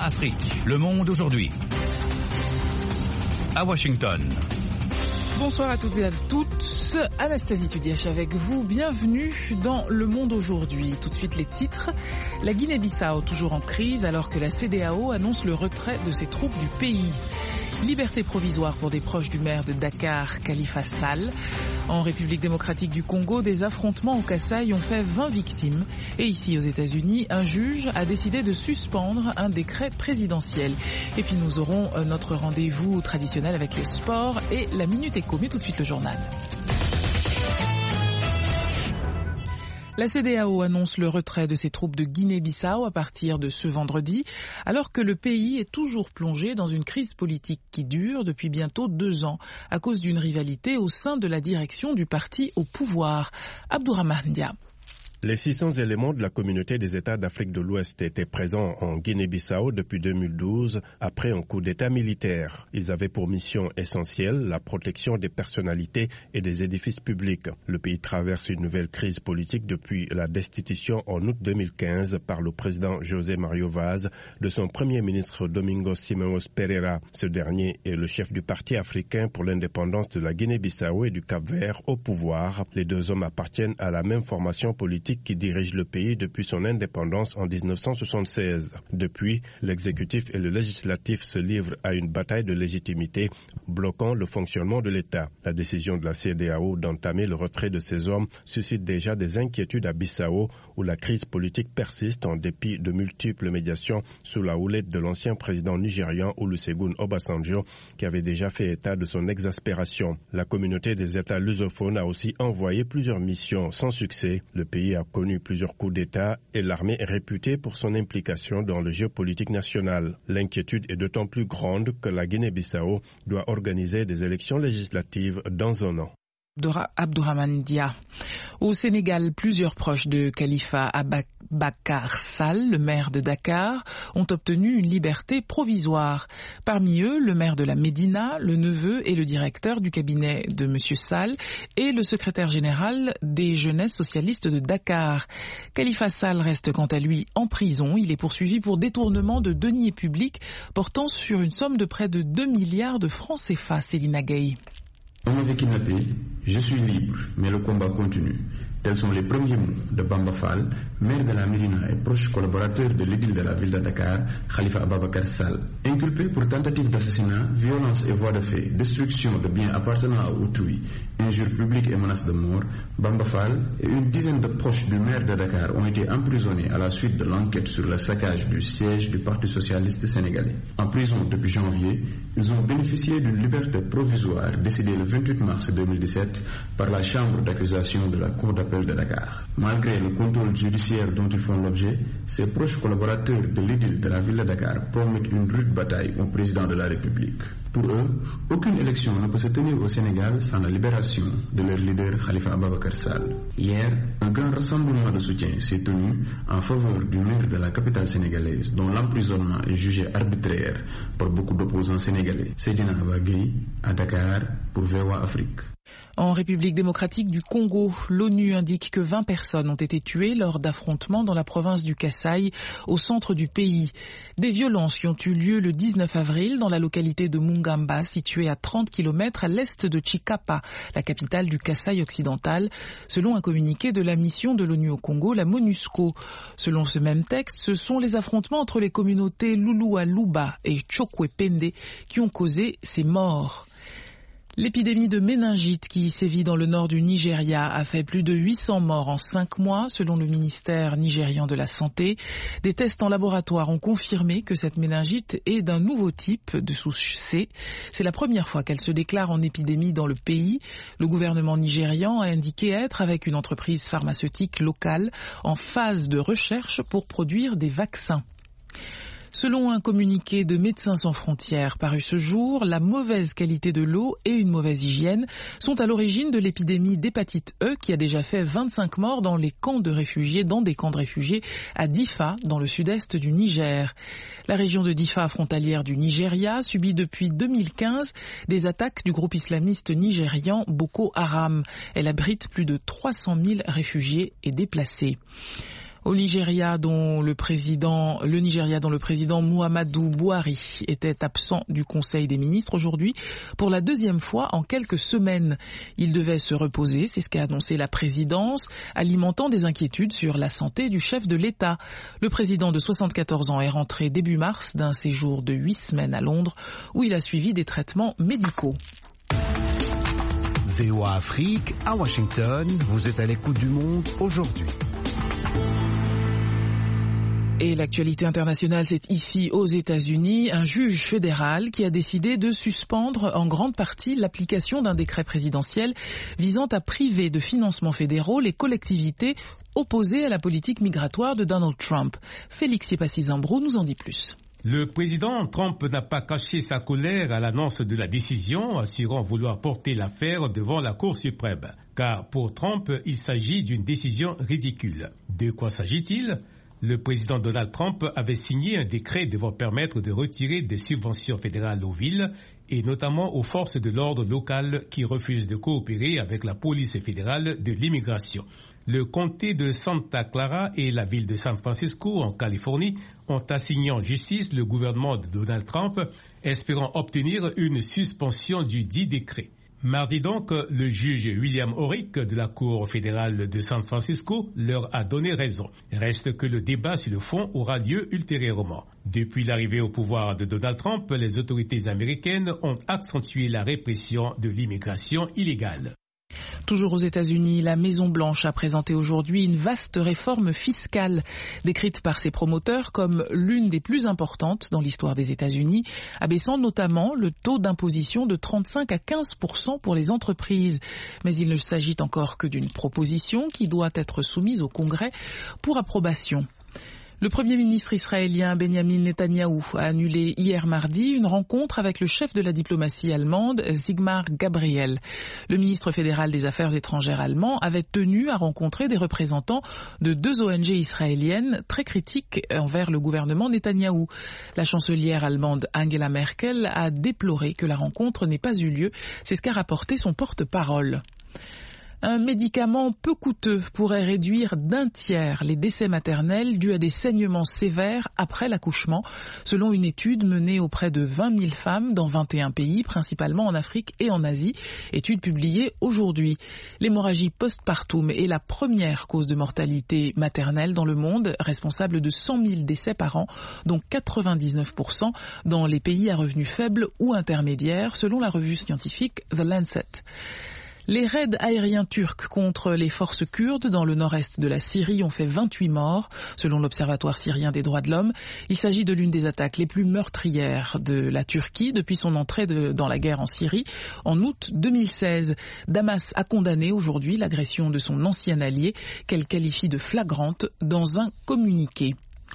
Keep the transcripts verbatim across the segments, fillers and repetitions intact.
Afrique, le monde aujourd'hui. À Washington. Bonsoir à toutes et à tous, Anastasie Tudiach avec vous, bienvenue dans Le Monde aujourd'hui. Tout de suite les titres, la Guinée-Bissau toujours en crise alors que la C E D E A O annonce le retrait de ses troupes du pays. Liberté provisoire pour des proches du maire de Dakar, Khalifa Sall. En République démocratique du Congo, des affrontements au Kasaï ont fait vingt victimes. Et ici aux États-Unis, un juge a décidé de suspendre un décret présidentiel. Et puis nous aurons notre rendez-vous traditionnel avec le sport et la Minute Éco. Mais tout de suite le journal. La C E D E A O annonce le retrait de ses troupes de Guinée-Bissau à partir de ce vendredi, alors que le pays est toujours plongé dans une crise politique qui dure depuis bientôt deux ans, à cause d'une rivalité au sein de la direction du parti au pouvoir. Abdourahmane Dia. Les six cents éléments de la communauté des États d'Afrique de l'Ouest étaient présents en Guinée-Bissau depuis deux mille douze, après un coup d'État militaire. Ils avaient pour mission essentielle la protection des personnalités et des édifices publics. Le pays traverse une nouvelle crise politique depuis la destitution en août deux mille quinze par le président José Mario Vaz de son premier ministre Domingos Simões Pereira. Ce dernier est le chef du Parti africain pour l'indépendance de la Guinée-Bissau et du Cap-Vert au pouvoir. Les deux hommes appartiennent à la même formation politique qui dirige le pays depuis son indépendance en dix-neuf cent soixante-seize. Depuis, l'exécutif et le législatif se livrent à une bataille de légitimité, bloquant le fonctionnement de l'État. La décision de la C E D E A O d'entamer le retrait de ces hommes suscite déjà des inquiétudes à Bissau, où la crise politique persiste en dépit de multiples médiations sous la houlette de l'ancien président nigérian Olusegun Obasanjo, qui avait déjà fait état de son exaspération. La communauté des États lusophones a aussi envoyé plusieurs missions sans succès. Le pays a connu plusieurs coups d'État et l'armée est réputée pour son implication dans le géopolitique national. L'inquiétude est d'autant plus grande que la Guinée-Bissau doit organiser des élections législatives dans un an. Abdourahmane Dia. Au Sénégal, plusieurs proches de Khalifa Ababacar Sall, le maire de Dakar, ont obtenu une liberté provisoire. Parmi eux, le maire de la Médina, le neveu et le directeur du cabinet de M. Sall et le secrétaire général des jeunesses socialistes de Dakar. Khalifa Sall reste quant à lui en prison. Il est poursuivi pour détournement de deniers publics portant sur une somme de près de deux milliards de francs C F A. Céline Gaye. On m'avait kidnappé, je suis libre, mais le combat continue. Tels sont les premiers mots de Bamba Fall, maire de la Médina et proche collaborateur de l'édile de la ville de Dakar, Khalifa Ababacar Sall. Inculpé pour tentative d'assassinat, violence et voies de fait, destruction de biens appartenant à autrui, injures publiques et menaces de mort, Bamba Fall et une dizaine de proches du maire de Dakar ont été emprisonnés à la suite de l'enquête sur le saccage du siège du Parti socialiste sénégalais. En prison depuis janvier, ils ont bénéficié d'une liberté provisoire décidée le vingt-huit mars deux mille dix-sept par la chambre d'accusation de la cour d'appel de Dakar. Malgré le contrôle judiciaire dont ils font l'objet, ces proches collaborateurs de l'édile de la ville de Dakar promettent une rude bataille au président de la République. Pour eux, aucune élection ne peut se tenir au Sénégal sans la libération de leur leader Khalifa Ababacar Sall. Hier, un grand rassemblement de soutien s'est tenu en faveur du maire de la capitale sénégalaise, dont l'emprisonnement est jugé arbitraire par beaucoup d'opposants sénégalais. Seydina Abagui, à Dakar, pour V O A Afrique. En République démocratique du Congo, l'ONU indique que vingt personnes ont été tuées lors d'affrontements dans la province du Kasaï, au centre du pays. Des violences qui ont eu lieu le dix-neuf avril dans la localité de Mungamba, située à trente kilomètres à l'est de Chikapa, la capitale du Kasaï occidental, selon un communiqué de la mission de l'ONU au Congo, la MONUSCO. Selon ce même texte, ce sont les affrontements entre les communautés Lulualuba et Chokwepende qui ont causé ces morts. L'épidémie de méningite qui sévit dans le nord du Nigeria a fait plus de huit cents morts en cinq mois, selon le ministère nigérian de la Santé. Des tests en laboratoire ont confirmé que cette méningite est d'un nouveau type de souche C. C'est la première fois qu'elle se déclare en épidémie dans le pays. Le gouvernement nigérian a indiqué être, avec une entreprise pharmaceutique locale, en phase de recherche pour produire des vaccins. Selon un communiqué de Médecins sans frontières paru ce jour, la mauvaise qualité de l'eau et une mauvaise hygiène sont à l'origine de l'épidémie d'hépatite E qui a déjà fait vingt-cinq morts dans les camps de réfugiés, dans des camps de réfugiés à Difa, dans le sud-est du Niger. La région de Difa, frontalière du Nigeria, subit depuis deux mille quinze des attaques du groupe islamiste nigérian Boko Haram. Elle abrite plus de trois cent mille réfugiés et déplacés. Au Nigeria, dont le président, le Nigeria, dont le président Muhammadu Buhari était absent du Conseil des ministres aujourd'hui pour la deuxième fois en quelques semaines. Il devait se reposer, c'est ce qu'a annoncé la présidence, alimentant des inquiétudes sur la santé du chef de l'État. Le président de soixante-quatorze ans est rentré début mars d'un séjour de huit semaines à Londres où il a suivi des traitements médicaux. V O A Afrique, à Washington, vous êtes à l'écoute du monde aujourd'hui. Et l'actualité internationale, c'est ici aux États-Unis, un juge fédéral qui a décidé de suspendre en grande partie l'application d'un décret présidentiel visant à priver de financements fédéraux les collectivités opposées à la politique migratoire de Donald Trump. Félix Yepassi-Zambrou nous en dit plus. Le président Trump n'a pas caché sa colère à l'annonce de la décision, assurant vouloir porter l'affaire devant la Cour suprême. Car pour Trump, il s'agit d'une décision ridicule. De quoi s'agit-il ? Le président Donald Trump avait signé un décret devant permettre de retirer des subventions fédérales aux villes et notamment aux forces de l'ordre locales qui refusent de coopérer avec la police fédérale de l'immigration. Le comté de Santa Clara et la ville de San Francisco en Californie ont assigné en justice le gouvernement de Donald Trump, espérant obtenir une suspension du dit décret. Mardi donc, le juge William Orrick de la Cour fédérale de San Francisco leur a donné raison. Reste que le débat sur le fond aura lieu ultérieurement. Depuis l'arrivée au pouvoir de Donald Trump, les autorités américaines ont accentué la répression de l'immigration illégale. Toujours aux États-Unis, la Maison-Blanche a présenté aujourd'hui une vaste réforme fiscale, décrite par ses promoteurs comme l'une des plus importantes dans l'histoire des États-Unis, abaissant notamment le taux d'imposition de trente-cinq à quinze pour cent pour les entreprises. Mais il ne s'agit encore que d'une proposition qui doit être soumise au Congrès pour approbation. Le Premier ministre israélien Benjamin Netanyahou a annulé hier mardi une rencontre avec le chef de la diplomatie allemande, Sigmar Gabriel. Le ministre fédéral des Affaires étrangères allemand avait tenu à rencontrer des représentants de deux O N G israéliennes très critiques envers le gouvernement Netanyahou. La chancelière allemande Angela Merkel a déploré que la rencontre n'ait pas eu lieu. C'est ce qu'a rapporté son porte-parole. Un médicament peu coûteux pourrait réduire d'un tiers les décès maternels dus à des saignements sévères après l'accouchement, selon une étude menée auprès de vingt mille femmes dans vingt et un pays, principalement en Afrique et en Asie, étude publiée aujourd'hui. L'hémorragie postpartum est la première cause de mortalité maternelle dans le monde, responsable de cent mille décès par an, dont quatre-vingt-dix-neuf pour cent dans les pays à revenus faibles ou intermédiaires, selon la revue scientifique The Lancet. Les raids aériens turcs contre les forces kurdes dans le nord-est de la Syrie ont fait vingt-huit morts, selon l'Observatoire syrien des droits de l'homme. Il s'agit de l'une des attaques les plus meurtrières de la Turquie depuis son entrée de, dans la guerre en Syrie en août deux mille seize. Damas a condamné aujourd'hui l'agression de son ancien allié, qu'elle qualifie de flagrante, dans un communiqué.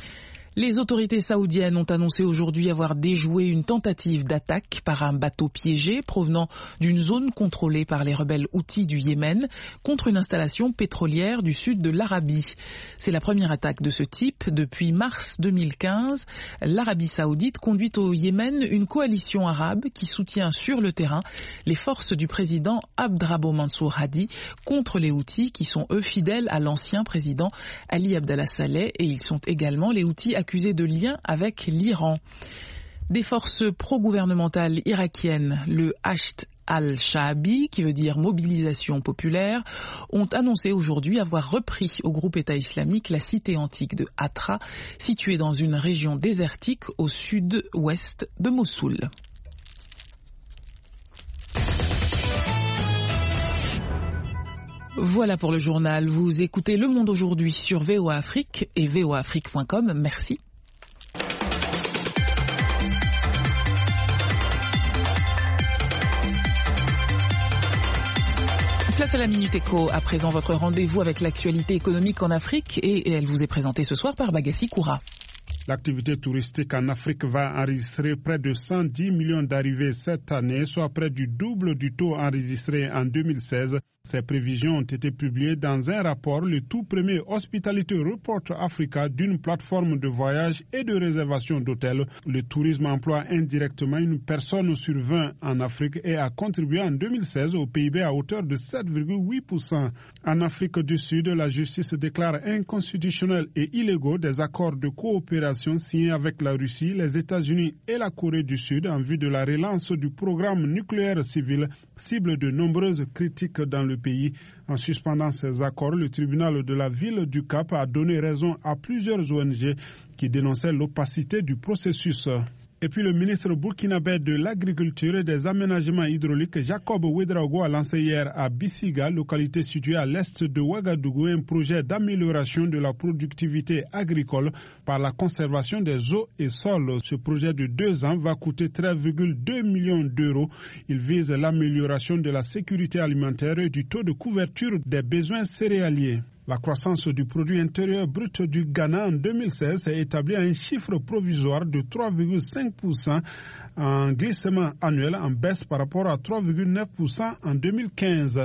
Les autorités saoudiennes ont annoncé aujourd'hui avoir déjoué une tentative d'attaque par un bateau piégé provenant d'une zone contrôlée par les rebelles houthis du Yémen contre une installation pétrolière du sud de l'Arabie. C'est la première attaque de ce type depuis mars deux mille quinze. L'Arabie saoudite conduit au Yémen une coalition arabe qui soutient sur le terrain les forces du président Abdrabbo Mansour Hadi contre les houthis qui sont eux fidèles à l'ancien président Ali Abdallah Saleh, et ils sont également les houthis accusés de lien avec l'Iran. Des forces pro-gouvernementales irakiennes, le Hasht al-Shaabi, qui veut dire mobilisation populaire, ont annoncé aujourd'hui avoir repris au groupe État islamique la cité antique de Hatra, située dans une région désertique au sud-ouest de Mossoul. Voilà pour le journal. Vous écoutez Le Monde aujourd'hui sur V O A Afrique et v o a afrique point com. Merci. Place à la Minute Éco. À présent, votre rendez-vous avec l'actualité économique en Afrique, et elle vous est présentée ce soir par Bagassi Koura. L'activité touristique en Afrique va enregistrer près de cent dix millions d'arrivées cette année, soit près du double du taux enregistré en deux mille seize. Ces prévisions ont été publiées dans un rapport, le tout premier Hospitality Report Africa, d'une plateforme de voyage et de réservation d'hôtels. Le tourisme emploie indirectement une personne sur vingt en Afrique et a contribué en deux mille seize au P I B à hauteur de sept virgule huit pour cent. En Afrique du Sud, la justice déclare inconstitutionnels et illégaux des accords de coopération signés avec la Russie, les États-Unis et la Corée du Sud en vue de la relance du programme nucléaire civil, cible de nombreuses critiques dans le pays. En suspendant ces accords, le tribunal de la ville du Cap a donné raison à plusieurs O N G qui dénonçaient l'opacité du processus. Et puis le ministre burkinabé de l'Agriculture et des Aménagements hydrauliques, Jacob Ouedraogo, a lancé hier à Bissiga, localité située à l'est de Ouagadougou, un projet d'amélioration de la productivité agricole par la conservation des eaux et sols. Ce projet de deux ans va coûter treize virgule deux millions d'euros. Il vise l'amélioration de la sécurité alimentaire et du taux de couverture des besoins céréaliers. La croissance du produit intérieur brut du Ghana en deux mille seize s'est établie à un chiffre provisoire de trois virgule cinq pour cent en glissement annuel, en baisse par rapport à trois virgule neuf pour cent en deux mille quinze.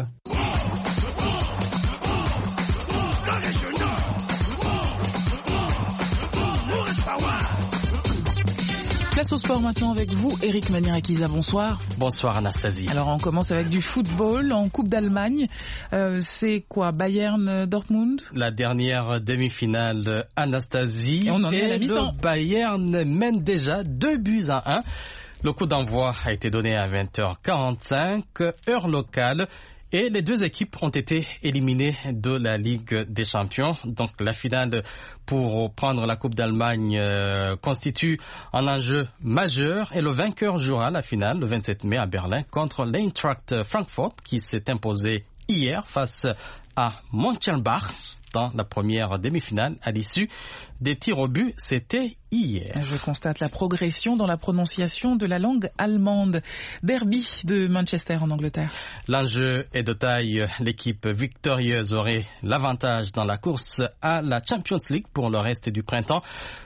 Place au sport maintenant avec vous, Eric Manierakiza, bonsoir. Bonsoir Anastasie. Alors on commence avec du football en Coupe d'Allemagne. Euh, c'est quoi, Bayern-Dortmund? La dernière demi-finale, Anastasie. Et on en est et à la mi-temps. Le Bayern mène déjà deux buts à un. Le coup d'envoi a été donné à vingt heures quarante-cinq, heure locale. Et les deux équipes ont été éliminées de la Ligue des Champions. Donc la finale pour prendre la Coupe d'Allemagne euh, constitue un enjeu majeur. Et le vainqueur jouera la finale le vingt-sept mai à Berlin contre l'Eintracht Francfort qui s'est imposé hier face à Mönchengladbach dans la première demi-finale à l'issue des tirs au but. C'était hier. Je constate la progression dans la prononciation de la langue allemande. Derby de Manchester en Angleterre. L'enjeu est de taille. L'équipe victorieuse aurait l'avantage dans la course à la Champions League pour le reste du printemps.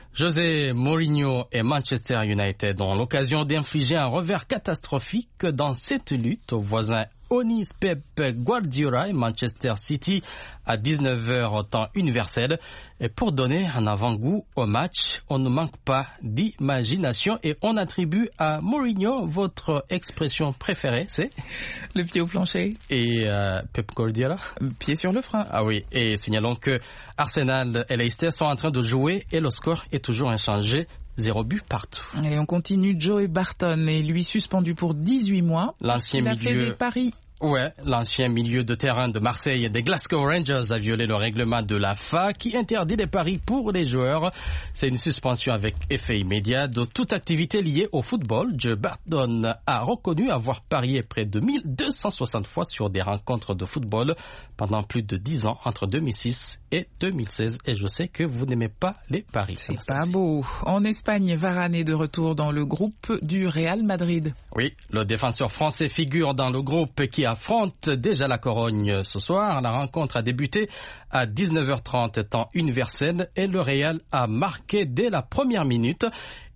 José Mourinho et Manchester United ont l'occasion d'infliger un revers catastrophique dans cette lutte aux voisins Onis Pep Guardiola et Manchester City à dix-neuf heures au temps universel. Et pour donner un avant-goût au match, on ne manque pas d'imagination et on attribue à Mourinho votre expression préférée, c'est le pied au plancher. Et euh, Pep Guardiola, pied sur le frein. Ah oui, et signalons que Arsenal et Leicester sont en train de jouer et le score est toujours inchangé. Zéro but partout. Et on continue. Joey Barton est lui suspendu pour dix-huit mois. L'ancien Il a milieu... fait des paris. Ouais, l'ancien milieu de terrain de Marseille et des Glasgow Rangers a violé le règlement de l'A F A qui interdit les paris pour les joueurs. C'est une suspension avec effet immédiat de toute activité liée au football. Joe Barton a reconnu avoir parié près de mille deux cent soixante fois sur des rencontres de football pendant plus de dix ans, entre deux mille six et deux mille seize. Et je sais que vous n'aimez pas les paris. C'est pas beau. En Espagne, Varane est de retour dans le groupe du Real Madrid. Oui, le défenseur français figure dans le groupe qui affronte déjà la Corogne ce soir. La rencontre a débuté à dix-neuf heures trente temps universel et le Real a marqué dès la première minute.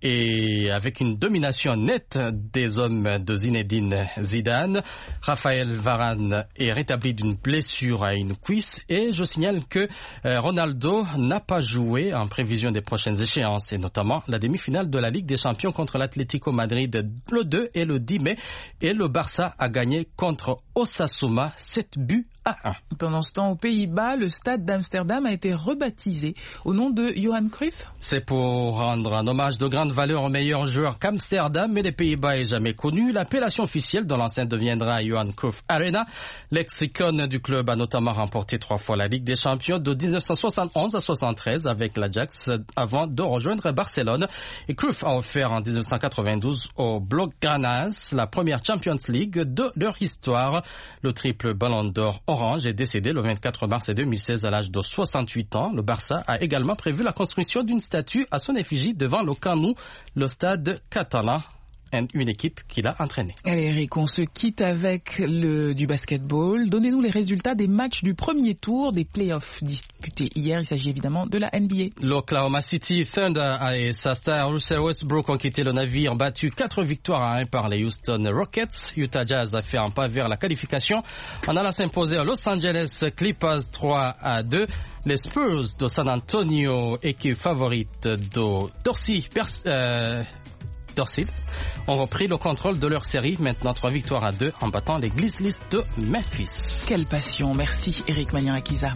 Et avec une domination nette des hommes de Zinedine Zidane, Raphaël Varane est rétabli d'une blessure à une cuisse et je signale que Ronaldo n'a pas joué en prévision des prochaines échéances et notamment la demi-finale de la Ligue des Champions contre l'Atlético Madrid le deux et le dix mai et le Barça a gagné contre Osasuna sept buts à un. Pendant ce temps, aux Pays-Bas, le stade d'Amsterdam a été rebaptisé au nom de Johan Cruyff. C'est pour rendre un hommage de grande valeur au meilleur joueur qu'Amsterdam et les Pays-Bas aient jamais connu. L'appellation officielle de l'enceinte deviendra Johan Cruyff Arena. L'ex-icône du club a notamment remporté trois fois la Ligue des Champions de dix-neuf cent soixante-onze à soixante-treize avec l'Ajax avant de rejoindre Barcelone. Et Cruyff a offert en dix-neuf cent quatre-vingt-douze aux Blaugranas la première Champions League de leur histoire. Le triple Ballon d'Or orange est décédé le vingt-quatre mars deux mille seize à l'âge de soixante-huit ans. Le Barça a également prévu la construction d'une statue à son effigie devant le Camp Nou, le stade catalan une équipe qu'il a entraînée. Allez Eric, on se quitte avec le, du basketball. Donnez-nous les résultats des matchs du premier tour des playoffs disputés hier. Il s'agit évidemment de la N B A. L'Oklahoma City Thunder et sa star Russell Westbrook ont quitté le navire, battu quatre victoires à un par les Houston Rockets. Utah Jazz a fait un pas vers la qualification en allant s'imposer à Los Angeles Clippers trois à deux. Les Spurs de San Antonio, équipe favorite de Dorsey, euh, Dorsey, ont repris le contrôle de leur série, maintenant trois victoires à deux en battant les Grizzlies de Memphis. Quelle passion, merci Eric Maniarakiza.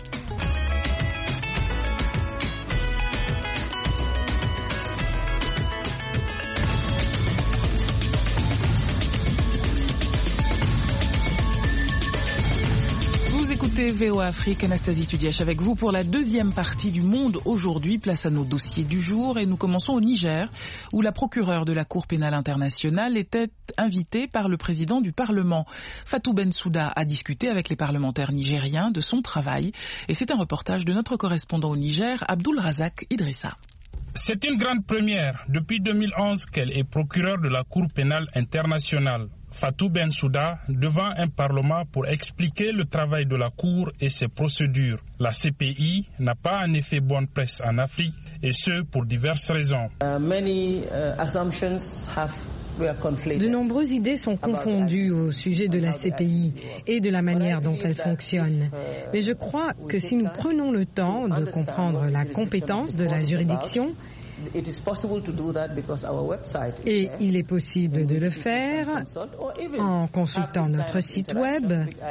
V O A Afrique, Anastasie Tudiach avec vous pour la deuxième partie du Monde aujourd'hui. Place à nos dossiers du jour et nous commençons au Niger où la procureure de la Cour pénale internationale était invitée par le président du Parlement. Fatou Bensouda a discuté avec les parlementaires nigériens de son travail et c'est un reportage de notre correspondant au Niger, Abdul Razak Idrissa. C'est une grande première depuis deux mille onze qu'elle est procureure de la Cour pénale internationale. Fatou Bensouda devant un parlement pour expliquer le travail de la Cour et ses procédures. La C P I n'a pas en effet bonne presse en Afrique et ce pour diverses raisons. Uh, many, uh, assumptions have De nombreuses idées sont confondues au sujet de la C P I et de la manière dont elle fonctionne. Mais je crois que si nous prenons le temps de comprendre la compétence de la juridiction, et il est possible de le faire en consultant notre site web.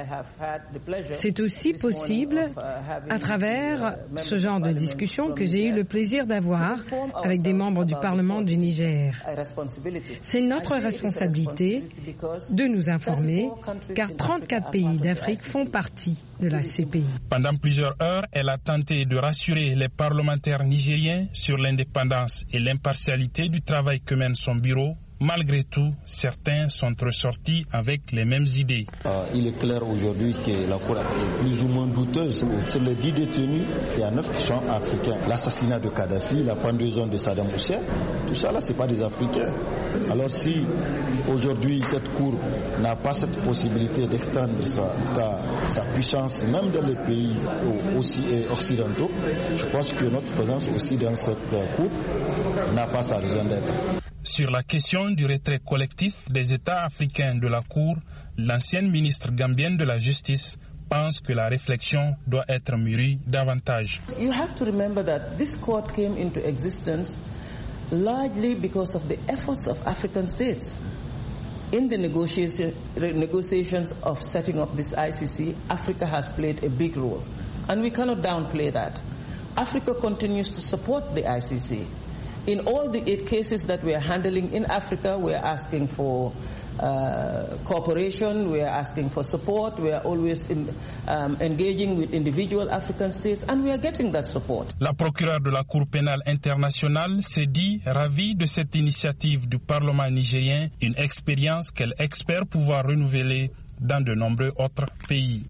C'est aussi possible à travers ce genre de discussion que j'ai eu le plaisir d'avoir avec des membres du Parlement du Niger. C'est notre responsabilité de nous informer, car trente-quatre pays d'Afrique font partie de la C P I. Pendant plusieurs heures, elle a tenté de rassurer les parlementaires nigériens sur l'indépendance et l'impartialité du travail que mène son bureau. Malgré tout, certains sont ressortis avec les mêmes idées. Euh, il est clair aujourd'hui que la Cour est plus ou moins douteuse. Sur les dix détenus, il y en a neuf qui sont africains. L'assassinat de Kadhafi, la pendaison de Saddam Hussein, tout ça là, c'est pas des Africains. Alors si aujourd'hui cette Cour n'a pas cette possibilité d'extendre sa, en tout cas, sa puissance, même dans les pays aussi occidentaux, je pense que notre présence aussi dans cette Cour n'a pas sa raison d'être. Sur la question du retrait collectif des États africains de la Cour, l'ancienne ministre gambienne de la Justice pense que la réflexion doit être mûrie davantage. You have to remember that this court came into existence largely because of the efforts of African states. In the negotiation, negotiations of setting up this I C C, Africa has played a big role, and we cannot downplay that. Africa continues to support the I C C. In all the eight cases that we are handling in Africa, we are asking for uh, cooperation, we are asking for support, we are always in, um, engaging with individual African states, and we are getting that support. La procureure de la Cour pénale internationale s'est dit ravie de cette initiative du Parlement nigérien, une expérience qu'elle espère pouvoir renouveler dans de nombreux autres pays.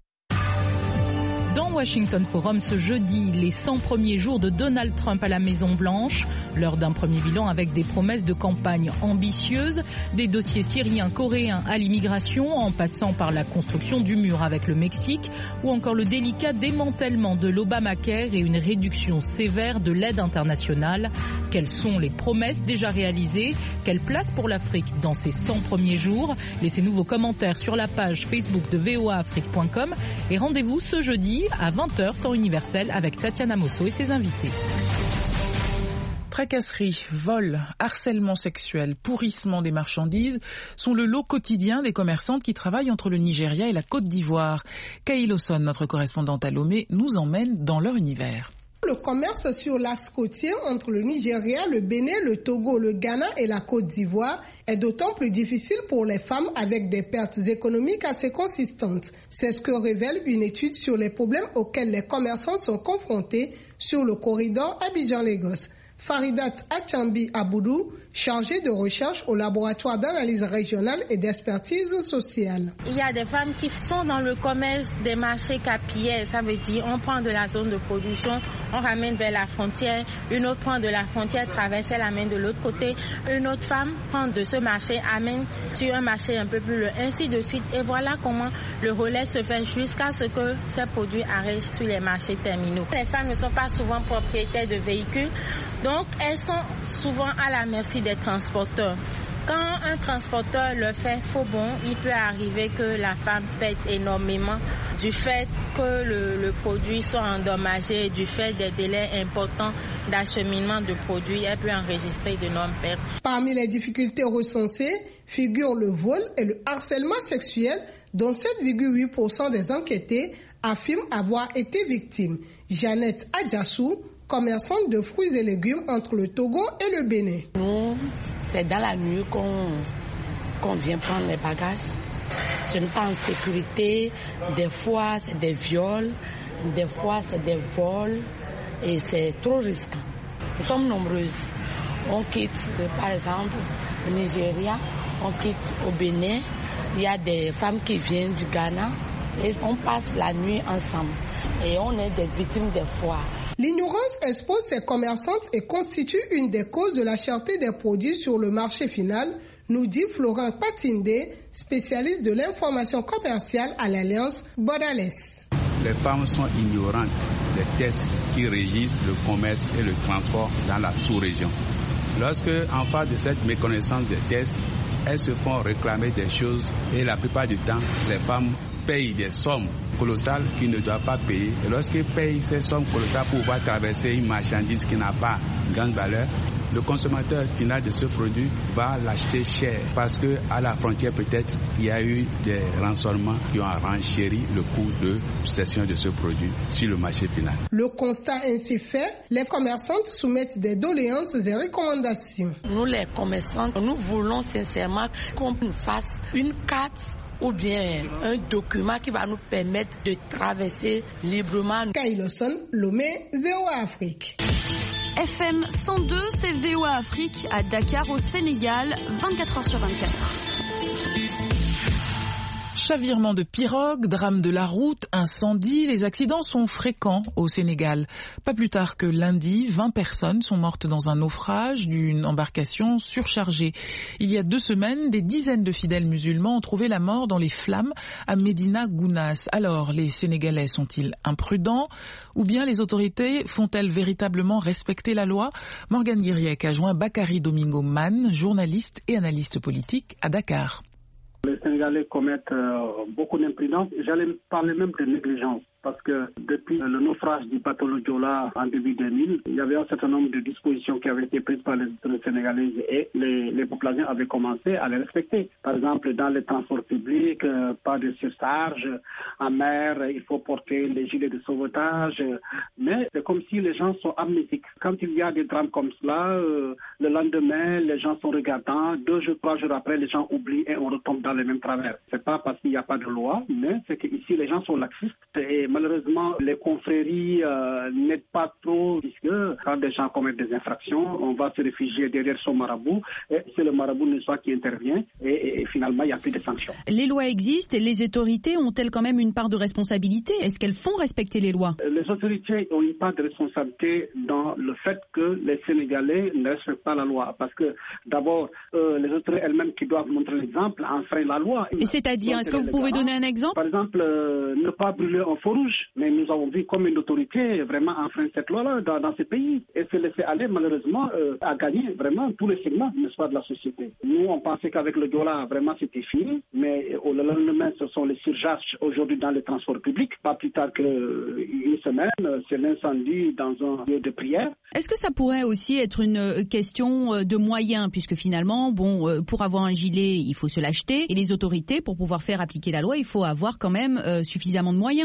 Dans Washington Forum ce jeudi, les cent premiers jours de Donald Trump à la Maison-Blanche, l'heure d'un premier bilan avec des promesses de campagne ambitieuses, des dossiers syriens, coréens à l'immigration, en passant par la construction du mur avec le Mexique, ou encore le délicat démantèlement de l'Obamacare et une réduction sévère de l'aide internationale. Quelles sont les promesses déjà réalisées? Quelle place pour l'Afrique dans ces cent premiers jours? Laissez-nous vos commentaires sur la page Facebook de V O A Afrique point com et rendez-vous ce jeudi à vingt heures temps universel avec Tatiana Mosso et ses invités. Tracasseries, vols, harcèlement sexuel, pourrissement des marchandises sont le lot quotidien des commerçantes qui travaillent entre le Nigeria et la Côte d'Ivoire. Kay Lawson, notre correspondante à Lomé, nous emmène dans leur univers. Le commerce sur l'axe côtier entre le Nigeria, le Bénin, le Togo, le Ghana et la Côte d'Ivoire est d'autant plus difficile pour les femmes avec des pertes économiques assez consistantes. C'est ce que révèle une étude sur les problèmes auxquels les commerçants sont confrontés sur le corridor Abidjan-Lagos. Faridat Achambi Aboudou, chargée de recherche au laboratoire d'analyse régionale et d'expertise sociale. Il y a des femmes qui sont dans le commerce des marchés capillaires, ça veut dire on prend de la zone de production, on ramène vers la frontière, une autre prend de la frontière, traverse, elle amène de l'autre côté, une autre femme prend de ce marché, amène sur un marché un peu plus loin, ainsi de suite. Et voilà comment le relais se fait jusqu'à ce que ces produits arrivent sur les marchés terminaux. Les femmes ne sont pas souvent propriétaires de véhicules, donc elles sont souvent à la merci des transporteurs. Quand un transporteur le fait faux bon, il peut arriver que la femme pète énormément du fait que le, le produit soit endommagé, du fait des délais importants d'acheminement de produits, elle peut enregistrer d'énormes pertes. Parmi les difficultés recensées figurent le vol et le harcèlement sexuel, dont sept virgule huit pour cent des enquêtés affirment avoir été victimes. Jeannette Adjassou, commerçante de fruits et légumes entre le Togo et le Bénin. Nous, c'est dans la nuit qu'on qu'on vient prendre les bagages. Ce n'est pas en sécurité. Des fois, c'est des viols. Des fois, c'est des vols. Et c'est trop risquant. Nous sommes nombreuses. On quitte, par exemple, le Nigeria. On quitte au Bénin. Il y a des femmes qui viennent du Ghana. Et on passe la nuit ensemble. Et on est des victimes des foires. L'ignorance expose ces commerçantes et constitue une des causes de la cherté des produits sur le marché final, nous dit Florent Patinde, spécialiste de l'information commerciale à l'Alliance Borderless. Les femmes sont ignorantes des tests qui régissent le commerce et le transport dans la sous-région. Lorsque, en face de cette méconnaissance des tests, elles se font réclamer des choses et la plupart du temps, les femmes payent des sommes colossales qu'ils ne doivent pas payer. Et lorsqu'ils payent ces sommes colossales pour pouvoir traverser une marchandise qui n'a pas grande valeur, le consommateur final de ce produit va l'acheter cher parce que à la frontière peut-être il y a eu des rançonnements qui ont renchéri le coût de cession de ce produit sur le marché final. Le constat ainsi fait, les commerçantes soumettent des doléances et recommandations. Nous les commerçantes, nous voulons sincèrement qu'on nous fasse une carte ou bien un document qui va nous permettre de traverser librement. Kailoson, Lomé, V O A Afrique. F M cent deux, c'est V O A Afrique à Dakar au Sénégal, vingt-quatre heures sur vingt-quatre. Chavirement de pirogue, drame de la route, incendie, les accidents sont fréquents au Sénégal. Pas plus tard que lundi, vingt personnes sont mortes dans un naufrage d'une embarcation surchargée. Il y a deux semaines, des dizaines de fidèles musulmans ont trouvé la mort dans les flammes à Médina Gounass. Alors, les Sénégalais sont-ils imprudents ou bien les autorités font-elles véritablement respecter la loi? Morgane Guiriec a joint Bakary Domingo Man, journaliste et analyste politique à Dakar. Les Sénégalais commettent euh, beaucoup d'imprudence. J'allais parler même de négligence. Parce que depuis le naufrage du bateau Le Joola en début deux mille, il y avait un certain nombre de dispositions qui avaient été prises par les autorités sénégalaises et les, les populations avaient commencé à les respecter. Par exemple, dans les transports publics, euh, pas de surcharge. En mer, il faut porter les gilets de sauvetage. Mais c'est comme si les gens sont amnésiques. Quand il y a des drames comme cela, euh, le lendemain, les gens sont regardants. Deux jours, trois jours après, les gens oublient et on retombe dans les mêmes travers. C'est pas parce qu'il n'y a pas de loi, mais c'est qu'ici, les gens sont laxistes et malheureusement, les confréries euh, n'aident pas trop puisque quand des gens commettent des infractions, on va se réfugier derrière son marabout et c'est le marabout ne soit qui intervient et, et, et finalement il n'y a plus de sanctions. Les lois existent et les autorités ont-elles quand même une part de responsabilité? Est-ce qu'elles font respecter les lois? Les autorités ont une part de responsabilité dans le fait que les Sénégalais ne respectent pas la loi parce que d'abord euh, les autorités elles-mêmes qui doivent montrer l'exemple enfreignent la loi. Et c'est-à-dire, est-ce que vous pouvez donner un exemple? Par exemple, euh, ne pas brûler un feu rouge. Mais nous avons vu comme une autorité vraiment enfreindre cette loi-là dans, dans ces pays et se laisser aller malheureusement euh, à gagner vraiment tous les segments, n'est-ce pas, de la société. Nous, on pensait qu'avec le Joola, vraiment c'était fini, mais au lendemain, ce sont les surcharges aujourd'hui dans les transports publics. Pas plus tard qu'une semaine, c'est l'incendie dans un lieu de prière. Est-ce que ça pourrait aussi être une question de moyens, puisque finalement, bon, pour avoir un gilet, il faut se l'acheter, et les autorités, pour pouvoir faire appliquer la loi, il faut avoir quand même euh, suffisamment de moyens. Euh,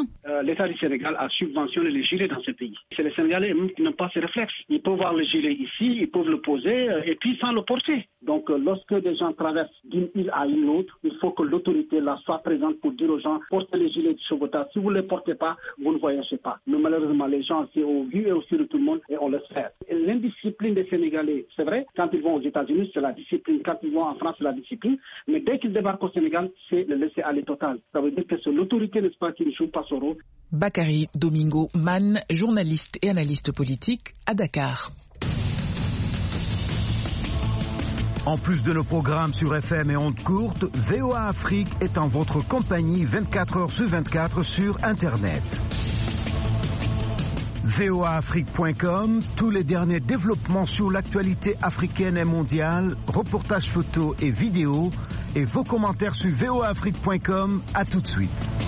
l'État du Sénégal a subventionné les gilets dans ce pays. C'est les Sénégalais eux-mêmes qui n'ont pas ces réflexes. Ils peuvent voir le gilet ici, ils peuvent le poser euh, et puis sans le porter. Donc euh, lorsque des gens traversent d'une île à une autre, il faut que l'autorité là soit présente pour dire aux gens portez les gilets de sauvetage. Si vous ne les portez pas, vous ne voyagez pas. Mais malheureusement, les gens, c'est au vu et au su de tout le monde et on le fait. Et l'indiscipline des Sénégalais, c'est vrai, quand ils vont aux États-Unis, c'est la discipline. Quand ils vont en France, c'est la discipline. Mais dès qu'ils débarquent au Sénégal, c'est le laisser aller total. Ça veut dire que c'est l'autorité, n'est-ce pas, qui ne joue pas son rôle. Bakary Domingo Man, journaliste et analyste politique à Dakar. En plus de nos programmes sur F M et ondes courtes, V O A Afrique est en votre compagnie vingt-quatre heures sur vingt-quatre sur Internet. V O A Afrique point com, tous les derniers développements sur l'actualité africaine et mondiale, reportages photos et vidéos, et vos commentaires sur V O A Afrique point com. À tout de suite.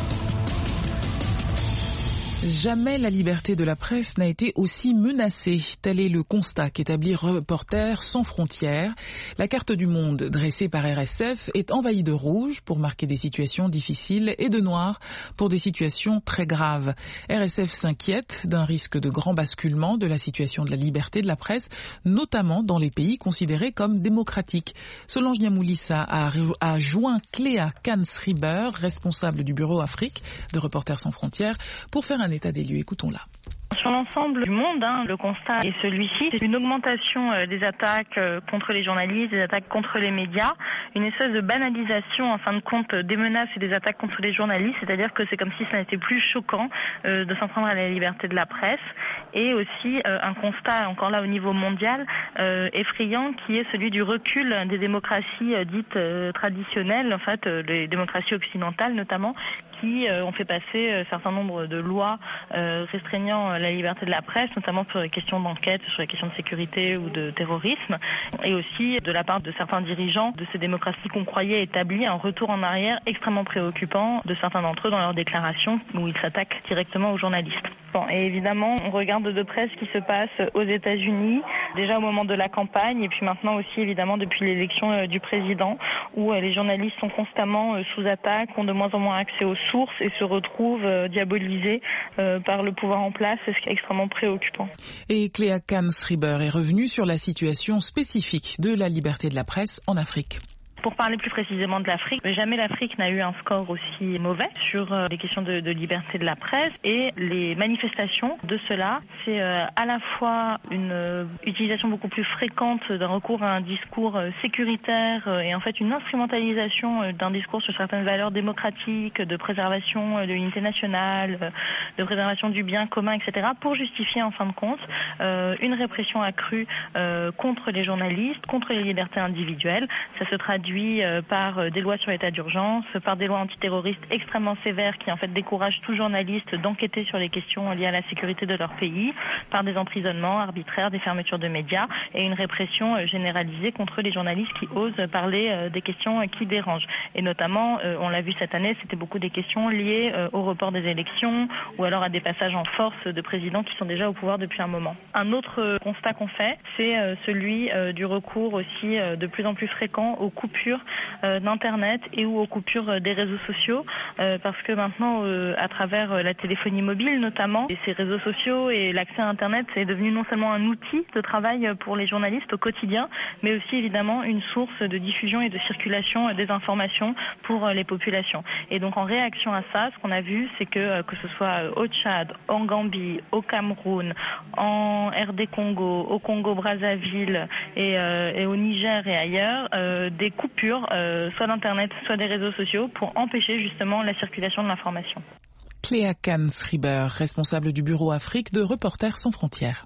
Jamais la liberté de la presse n'a été aussi menacée. Tel est le constat qu'établit Reporters sans frontières. La carte du monde dressée par R S F est envahie de rouge pour marquer des situations difficiles et de noir pour des situations très graves. R S F s'inquiète d'un risque de grand basculement de la situation de la liberté de la presse, notamment dans les pays considérés comme démocratiques. Solange Niamoulissa a, a joint Cléa Kans-Riber, responsable du bureau Afrique de Reporters sans frontières, pour faire un état des lieux. Écoutons-la. Sur l'ensemble du monde, hein, le constat est celui-ci. C'est une augmentation euh, des attaques euh, contre les journalistes, des attaques contre les médias, une espèce de banalisation en fin de compte des menaces et des attaques contre les journalistes, c'est-à-dire que c'est comme si ça n'était plus choquant euh, de s'en prendre à la liberté de la presse, et aussi euh, un constat, encore là au niveau mondial, euh, effrayant, qui est celui du recul des démocraties euh, dites euh, traditionnelles, en fait, euh, les démocraties occidentales notamment, qui euh, ont fait passer un euh, certain nombre de lois euh, restreignant euh, la liberté de la presse, notamment sur les questions d'enquête, sur les questions de sécurité ou de terrorisme, et aussi de la part de certains dirigeants de ces démocraties qu'on croyait établies, un retour en arrière extrêmement préoccupant de certains d'entre eux dans leurs déclarations où ils s'attaquent directement aux journalistes. Bon, et évidemment, on regarde de près ce qui se passe aux États-Unis, déjà au moment de la campagne, et puis maintenant aussi évidemment depuis l'élection euh, du président, où euh, les journalistes sont constamment euh, sous attaque, ont de moins en moins accès aux sources et se retrouvent euh, diabolisés euh, par le pouvoir en place, ce qui est extrêmement préoccupant. Et Cléa Kans-Riber est revenue sur la situation spécifique de la liberté de la presse en Afrique. Pour parler plus précisément de l'Afrique, jamais l'Afrique n'a eu un score aussi mauvais sur euh, les questions de, de liberté de la presse, et les manifestations de cela, c'est euh, à la fois une euh, utilisation beaucoup plus fréquente d'un recours à un discours euh, sécuritaire euh, et en fait une instrumentalisation euh, d'un discours sur certaines valeurs démocratiques, de préservation euh, de l'unité nationale, euh, de préservation du bien commun, et cetera, pour justifier en fin de compte euh, une répression accrue euh, contre les journalistes, contre les libertés individuelles. Ça se traduit par des lois sur l'état d'urgence, par des lois antiterroristes extrêmement sévères qui en fait découragent tout journaliste d'enquêter sur les questions liées à la sécurité de leur pays, par des emprisonnements arbitraires, des fermetures de médias et une répression généralisée contre les journalistes qui osent parler des questions qui dérangent. Et notamment, on l'a vu cette année, c'était beaucoup des questions liées au report des élections ou alors à des passages en force de présidents qui sont déjà au pouvoir depuis un moment. Un autre constat qu'on fait, c'est celui du recours aussi de plus en plus fréquent aux coupures d'internet et ou aux coupures des réseaux sociaux, euh, parce que maintenant euh, à travers la téléphonie mobile notamment, et ces réseaux sociaux et l'accès à internet, c'est devenu non seulement un outil de travail pour les journalistes au quotidien, mais aussi évidemment une source de diffusion et de circulation des informations pour les populations. Et donc en réaction à ça, ce qu'on a vu, c'est que que ce soit au Tchad, en Gambie, au Cameroun, en R D Congo, au Congo-Brazzaville et, euh, et au Niger et ailleurs, euh, des coupures Euh, soit d'internet, soit des réseaux sociaux pour empêcher justement la circulation de l'information. Cléa Kans-Riber, responsable du bureau Afrique de Reporters sans frontières.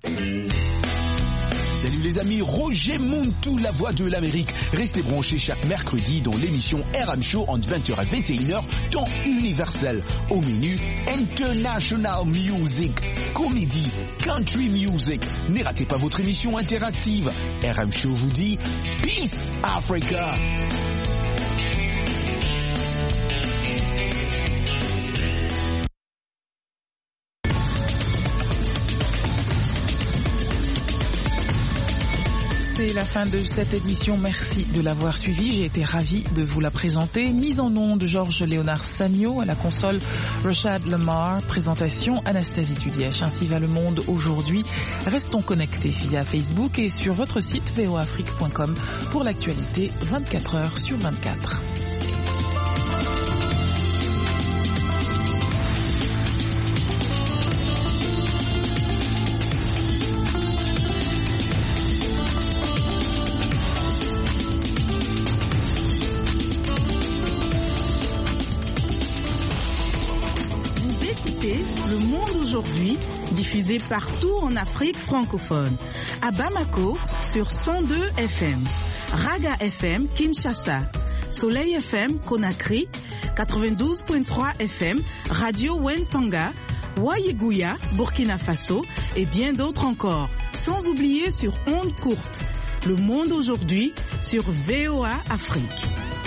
Salut les amis, Roger Montou, la voix de l'Amérique. Restez branchés chaque mercredi dans l'émission R M Show entre vingt heures et vingt et une heures, temps universel. Au menu, International Music, comédie, country music. Ne ratez pas votre émission interactive. R M Show vous dit Peace Africa. C'est la la fin de cette édition. Merci de l'avoir suivi. J'ai été ravie de vous la présenter. Mise en onde, Georges Léonard Sagno. À la console, Rachad Lamar. Présentation, Anastasie Tudièche. Ainsi va le monde aujourd'hui. Restons connectés via Facebook et sur votre site v o afrique point com pour l'actualité vingt-quatre heures sur vingt-quatre. Le Monde aujourd'hui, diffusé partout en Afrique francophone. À Bamako, sur cent deux F M. Raga F M, Kinshasa. Soleil F M, Conakry. quatre-vingt-douze virgule trois F M, Radio Wentanga. Wayeguya, Burkina Faso. Et bien d'autres encore. Sans oublier sur ondes courtes. Le Monde aujourd'hui, sur V O A Afrique.